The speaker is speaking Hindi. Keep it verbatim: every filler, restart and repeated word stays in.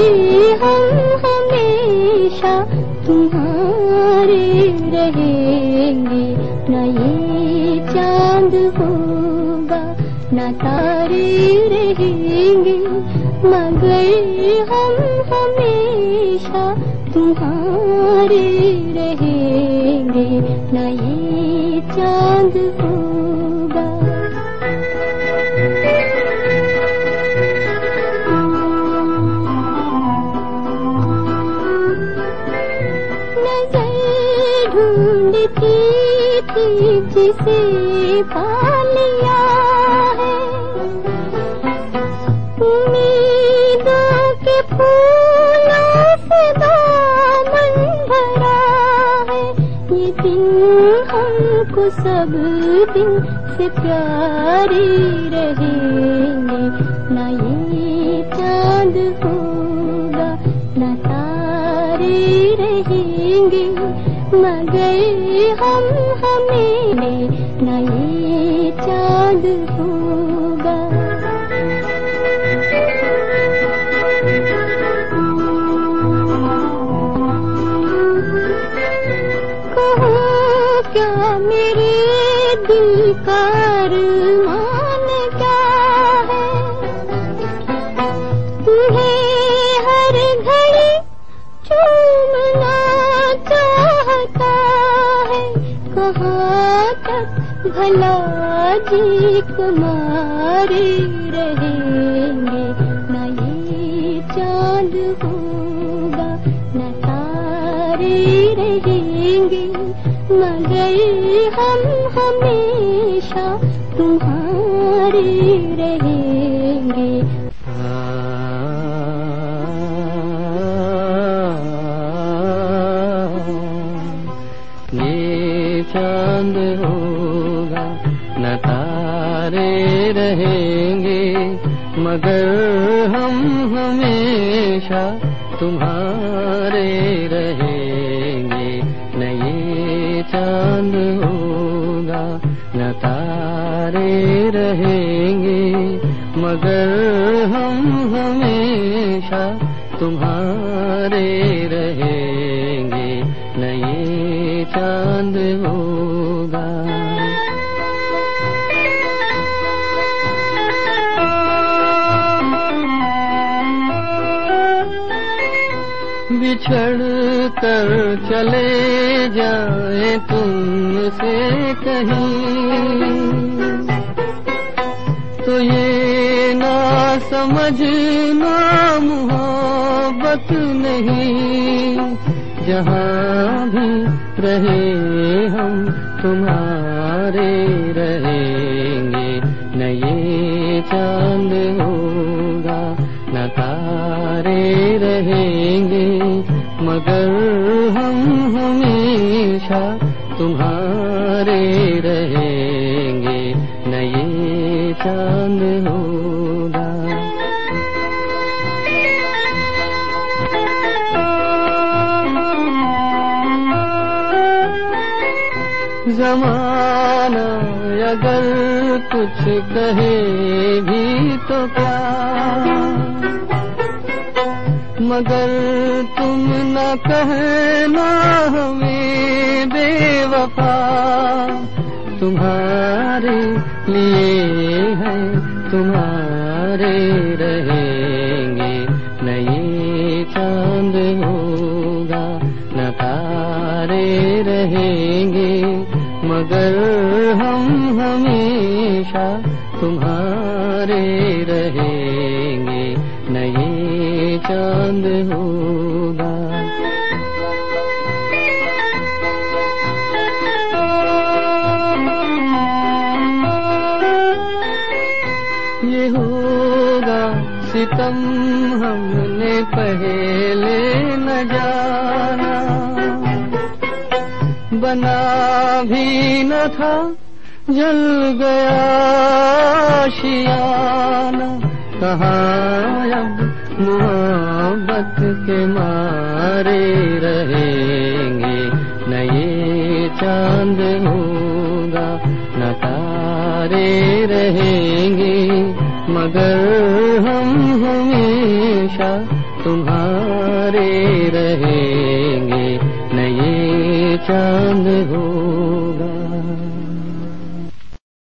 हम हमेशा तुम्हारे रहेंगे। न ये चांद होगा न तारे रहेंगे, मगर हम हमेशा तुम्हारे रहेंगे। न ये चांद होगा। नजर ढूंढती थी जिसे पा लिया है, उम्मीदों के फूलों से दामन भरा है। ये दिन हमको सब दिन से प्यारे रहेंगे। न ये चांद होगा न तारे रहेंगे, मगर हम हमें न ये चांद होगा। कहो क्या मेरे दिल का अरमान क्या है, तुम्हें हर घड़ी चूमना चाहता है। कहाँ तक भला जी तुम्हारे रहेंगे। न ये चांद होगा न तारे रहेंगे, मगर हम हमेशा तुम्हारे रहेंगे। ये चांद होगा न तारे रहेंगे, मगर हम हमेशा तुम्हारे रहेंगे। न ये चांद होगा न तारे रहेंगे, मगर हम हमेशा तुम्हारे रहेंगे। न ये चांद होगा। बिछड़ कर चले जाए तुमसे कहीं, तो ये ना समझना मोहब्बत नहीं। जहाँ भी रहे हम तुम्हारे रहेंगे। न ये चांद होगा न तारे रहेंगे, मगर हम हमेशा तुम्हारे रहेंगे। न ये चांद होगा। ज़माना अगर कुछ कहे भी तो क्या, मगर तुम न कहना हमें बेवफा। तुम्हारे लिए है तुम्हारे रहेंगे। न ये चांद होगा न तारे रहेंगे, मगर हम हमेशा तुम्हारे रहेंगे। न ये चांद होगा। ये होगा सितम हमने पहले न जाना, बना भी न था जल गया आशियाना। कहाँ अब मोहब्बत के मारे रहेंगे। न ये चांद होगा न तारे रहेंगे, मगर हम हमेशा तुम्हारे चांद